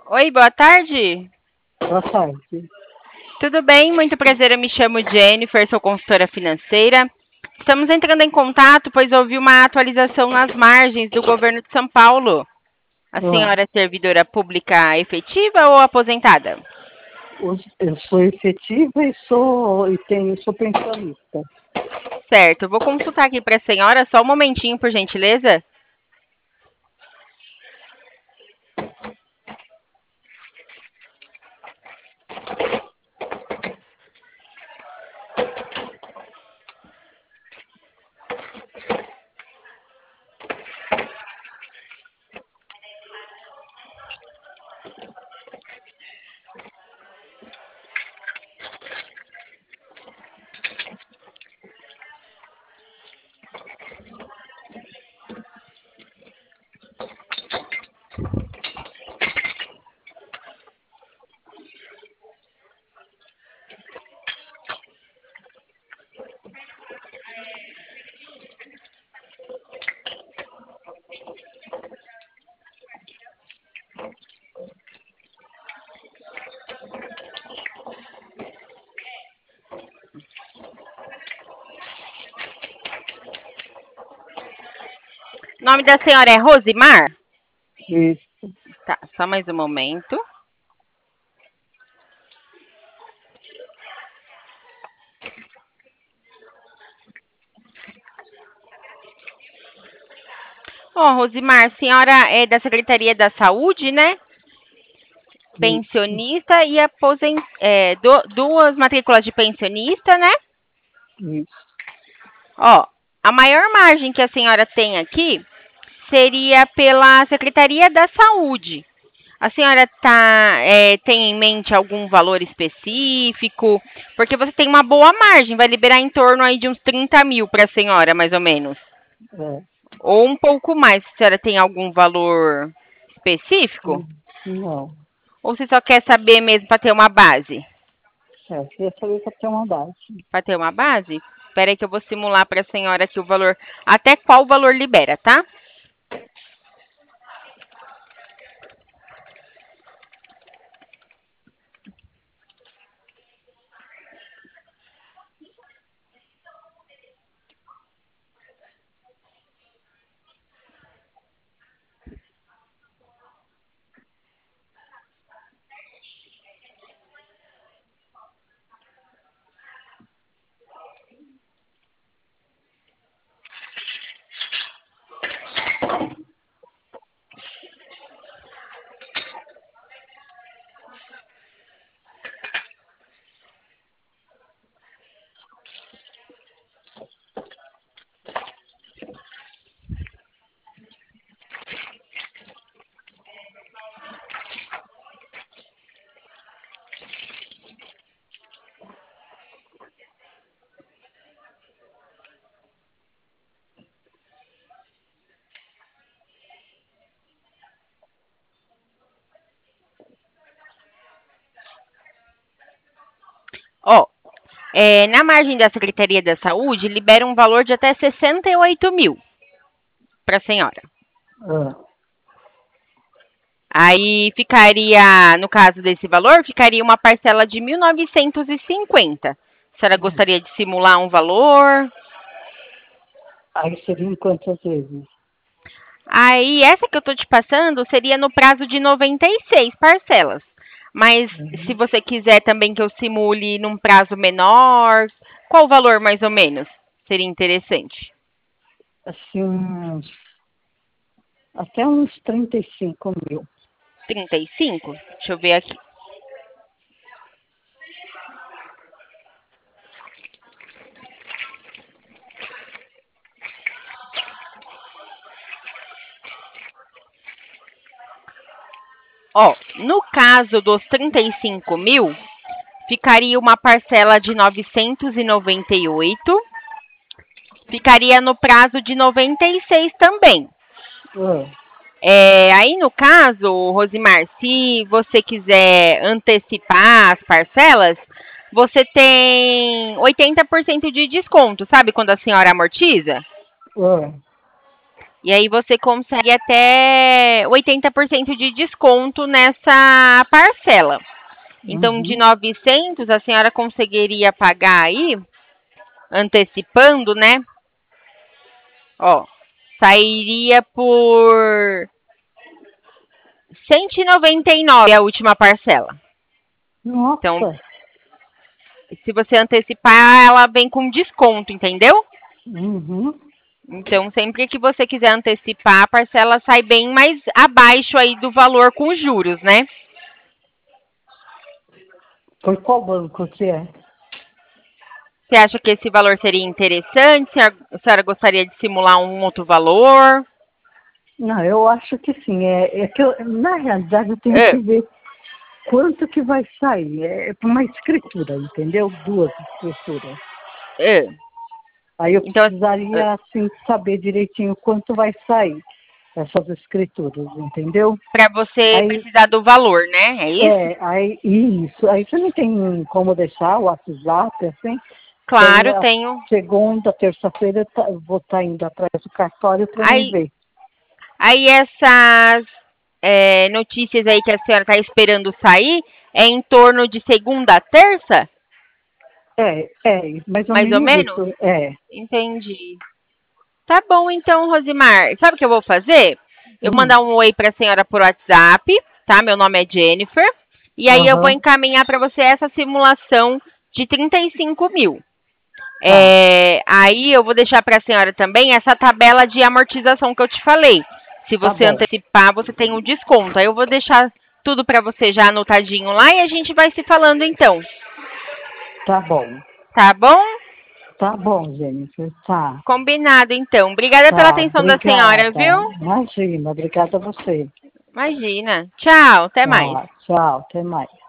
Oi, boa tarde. Boa tarde. Tudo bem? Muito prazer, eu me chamo Jennifer, sou consultora financeira. Estamos entrando em contato, pois houve uma atualização nas margens do governo de São Paulo. A Ah, senhora é servidora pública efetiva ou aposentada? eu sou efetiva e sou pensionista. Certo, eu vou consultar aqui para a senhora, só um momentinho, por gentileza. O nome da senhora é Rosimar? Isso. Tá, só mais um momento. Ó, Rosimar, a senhora é da Secretaria da Saúde, né? Isso. Pensionista e duas matrículas de pensionista, né? Isso. Ó, a maior margem que a senhora tem aqui seria pela Secretaria da Saúde. A senhora tem em mente algum valor específico? Porque você tem uma boa margem, vai liberar em torno aí de uns 30 mil para a senhora, mais ou menos. É. Ou um pouco mais, se a senhora tem algum valor específico? Não. Ou você só quer saber mesmo para ter uma base? Eu queria saber se tem uma base. Para ter uma base? Espera aí que eu vou simular para a senhora aqui o valor, até qual valor libera, tá? Ó, na margem da Secretaria da Saúde, libera um valor de até 68 mil para a senhora. Ah, Aí ficaria, no caso desse valor, ficaria uma parcela de 1.950. A senhora gostaria de simular um valor? aí seria em quantas vezes? Aí, essa que eu estou te passando seria no prazo de 96 parcelas. Mas se Uhum. você quiser também que eu simule num prazo menor, qual o valor mais ou menos? Seria interessante. Assim, até uns 35 mil. 35? Deixa eu ver aqui. Ó, no caso dos 35 mil, ficaria uma parcela de 998. Ficaria no prazo de 96 também. Ah, Aí, no caso, Rosimar, se você quiser antecipar as parcelas, você tem 80% de desconto. Sabe quando a senhora amortiza? ah. E aí você consegue até 80% de desconto nessa parcela. Então, de Uhum. 900, a senhora conseguiria pagar aí, antecipando, né? Ó, sairia por 199 a última parcela. Então, Nossa. se você antecipar, ela vem com desconto, entendeu? Uhum. Então, sempre que você quiser antecipar, a parcela sai bem mais abaixo aí do valor com juros, né? Por qual banco que é? Você acha que esse valor seria interessante? A senhora gostaria de simular um outro valor? Não, eu acho que sim. É que na realidade eu tenho que É, ver quanto que vai sair. É para uma escritura, entendeu? Duas escrituras. é. Aí eu Então, precisaria, assim, saber direitinho quanto vai sair essas escrituras, entendeu? para você Aí, precisar do valor, né? É isso? aí, isso. Aí você não tem como deixar o WhatsApp, assim? Que aí Claro, a tenho. segunda, terça-feira eu vou estar indo atrás do cartório para me Aí, ver. aí essas notícias aí que a senhora está esperando sair é em torno de segunda a terça? Mais ou Mais ou menos menos? isso. É. Entendi. Tá bom, então, Rosimar. Sabe o que eu vou fazer? Eu vou Hum, mandar um oi para a senhora por WhatsApp, tá? Meu nome é Jennifer. E aí eu vou aham, encaminhar para você essa simulação de 35 mil. tá, Aí eu vou deixar para a senhora também essa tabela de amortização que eu te falei. Se tá você bom, antecipar, você tem um desconto. Aí eu vou deixar tudo para você já anotadinho lá e a gente vai se falando então. tá bom. Tá bom? Tá bom, Jennifer, tá. Combinado então. Obrigada pela Tá, atenção da senhora, obrigada. viu? Imagina, obrigada a você. Imagina. Tchau, até mais. Tá, tchau, até mais.